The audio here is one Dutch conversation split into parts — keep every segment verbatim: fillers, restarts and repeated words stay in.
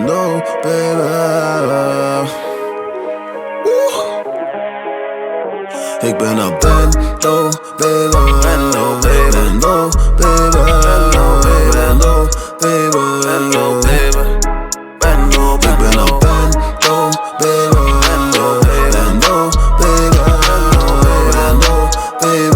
Bendo, baby. Ik ben een bendo, baby. Bendo, baby. Bendo, baby. Bendo, baby. Bendo, baby. Bendo, ik ben een bendo, baby. Bendo, bendo, baby. Bendo, baby.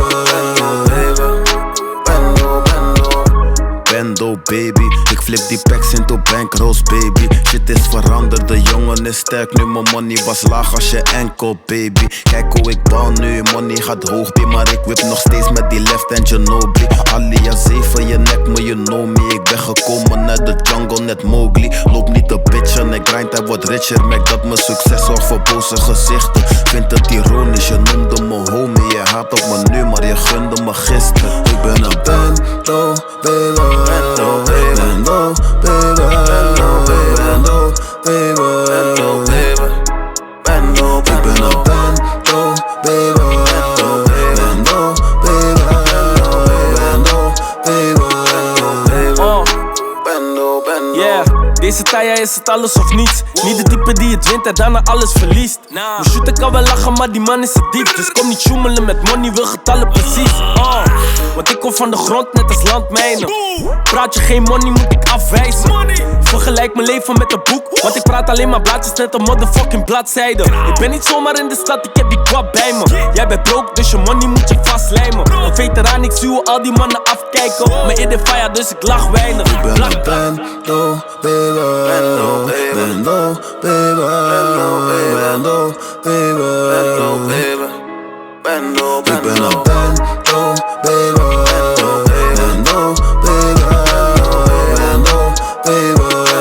Bendo, bendo. Bendo, baby. Ik flip die packs into bankrolls, baby. Shit is veranderd, de jongen is sterk. Nu mijn money was laag als je enkel, baby. Kijk hoe ik bal nu, money gaat hoog, baby. Maar ik whip nog steeds met die left hand Ginobili. Alia zeven, je nek me, you know me. Ik ben gekomen uit de jungle, net Mowgli. Loop niet te bitchen, ik grind, hij wordt richer. Merk dat mijn succes zorgt voor boze gezichten. Vind het ironisch, je noemde me homie. Je haat op me nu, maar je gunde me gisteren. Ik ben een bendo, baby. Bendo, baby. Bendo, baby. Bendo, baby. Bendo, baby. Bendo, baby. Bendo, ik ben een bendo, baby. Bendo, bendo, baby. Bendo, baby. Oh, bendo, bendo. Yeah, deze tijja is het alles of niets. Niet de type die het wint en daarna alles verliest. We shooten kan wel lachen, maar die man is te diep. Dus kom niet sjoemelen met money, wil getallen precies. Oh, want ik kom van de grond net als landmijnen. Praat je geen money, moet ik afwijzen. Vergelijk mijn leven met een boek, want ik praat alleen maar blaadjes net een motherfucking bladzijde. Ik ben niet zomaar in de stad, ik heb die kwap bij me. Jij bent broke, dus je money moet je vastlijmen. Een veteraan, ik zie hoe al die mannen afkijken. Mijn in de fire, dus ik lach weinig. Ik ben een bendo, baby. Bendo, baby. Bendo, baby. Bendo, baby. Bendo, baby. Bendo, ik ben een bendo, baby. Bendo, bendo, baby. Bendo, baby.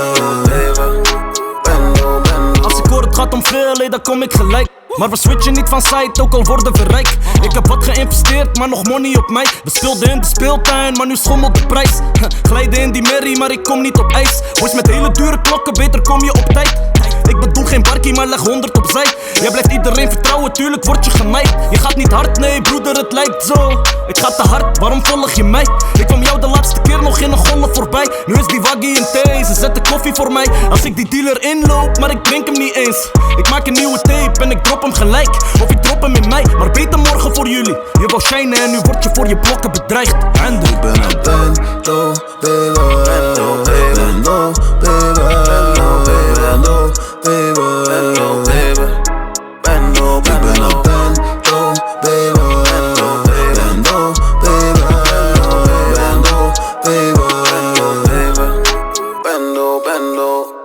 Bendo, bendo. Als ik hoor het gaat om veel, dan kom ik gelijk. Maar we switchen niet van site, ook al worden we rijk. Ik heb wat geïnvesteerd, maar nog money op mij. We speelden in de speeltuin, maar nu schommelt de prijs. Glijden in die merrie, maar ik kom niet op ijs. Boys met hele dure klokken, beter kom je op tijd. Ik bedoel geen barkie, maar leg honderd opzij. Jij blijft iedereen vertrouwen, tuurlijk word je gemijt. Je gaat niet hard, nee broeder, het lijkt zo. Ik ga te hard, waarom volg je mij? Ik kwam jou de laatste keer nog in een golf voorbij. Nu is die waggie in thee, ze zetten koffie voor mij. Als ik die dealer inloop, maar ik drink hem niet eens. Ik maak een nieuwe tape en ik drop hem gelijk. Of ik drop hem in mij, maar beter morgen voor jullie. Je wou shinen en nu word je voor je blokken bedreigd. En ik ben een bendo, baby. Bendo, baby. Bendo, baby. Bendo, baby. Bendo, baby. Bendo, ik ben een bendo, baby. Bendo, baby. Bendo, baby. Bendo, bendo.